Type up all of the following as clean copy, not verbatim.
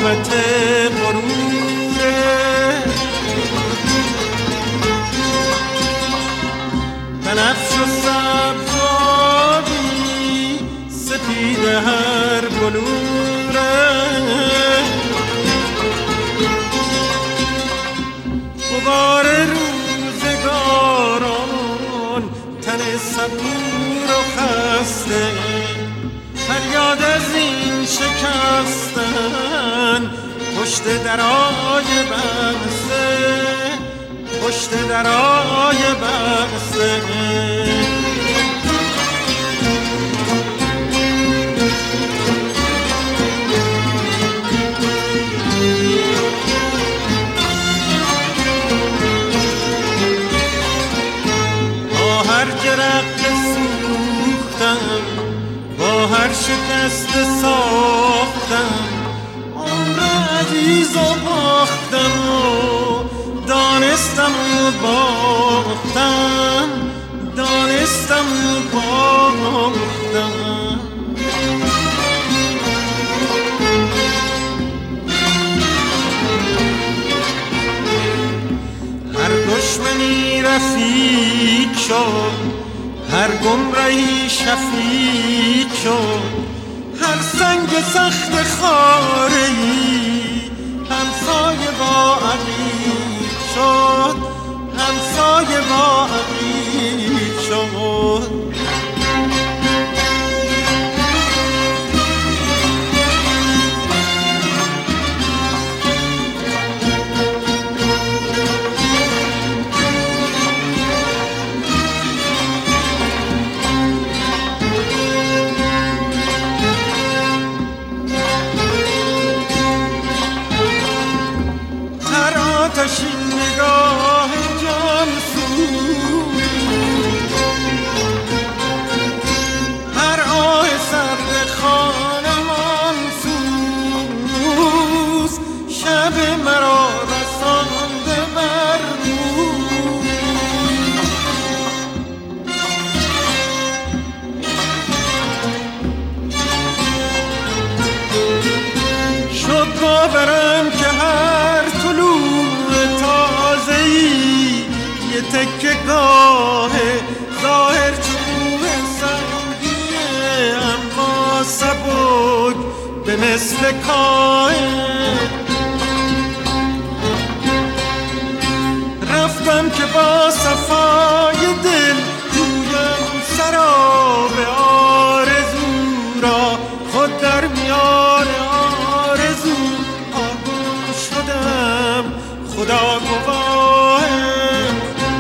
علامت غروره، بنفش و سبز و آبی سپید هر بلوره، غبار روزگاران تن صبور و خسته، فریاد از این شکستن پشت درای بسته، پشت درای بسته. با هر جرق سوختم، با هر شکست ساختم، عمر عزیز و باختم و دانستم و باختم، دانستم و باختم. هر دشمنی رفیق شد، هر گمراهی شفیق شد، هر سنگ سخت خاره‌ای همسایه با عقیق شد، همسایه با عقیق شد. آتشین نگاه جان سوز، هر آه سرد خانمان سوز، شب مرا رسانده بر روز. شد باورم که هر طلوع تازه‌ای یه تکه گاه ظاهر چوب سنگیه، اما سبک به مثل کاه. رفتم که با صفای دل جویم سراب آرزو را، خود در میان آرزو آگم شدم، خدا گواهم.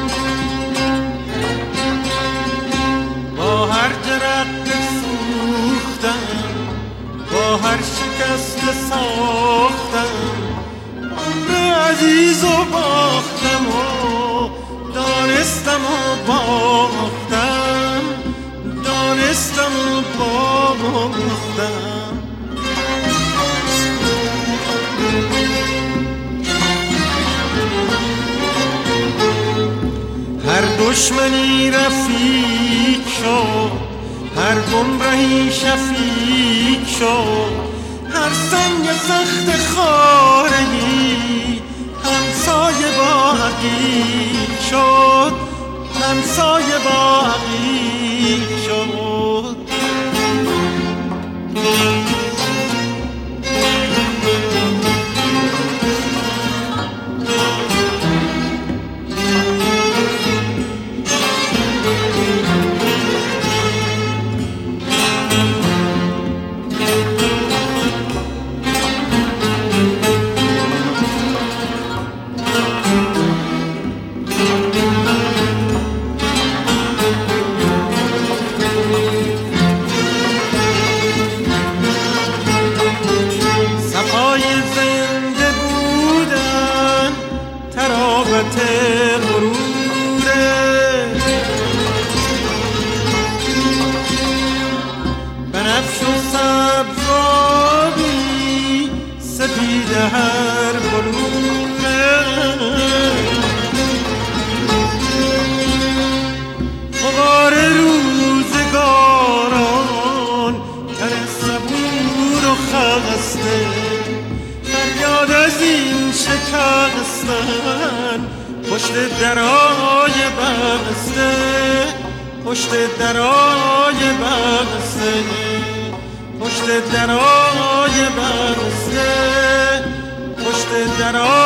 با هر جرق سوختم، با هر شکست ساختم، عمر عزیز و باختم و دانستم و باختم، دانستم و باختم. هر دشمنی رفیق شد، هر گمراهی شفیق شد، هر سنگ سخت خاره‌ای همسایه با عقیق شد، همسایه با عقیق شد. هستن پشت درای بسته، پشت درای بسته، پشت درای بسته، پشت درای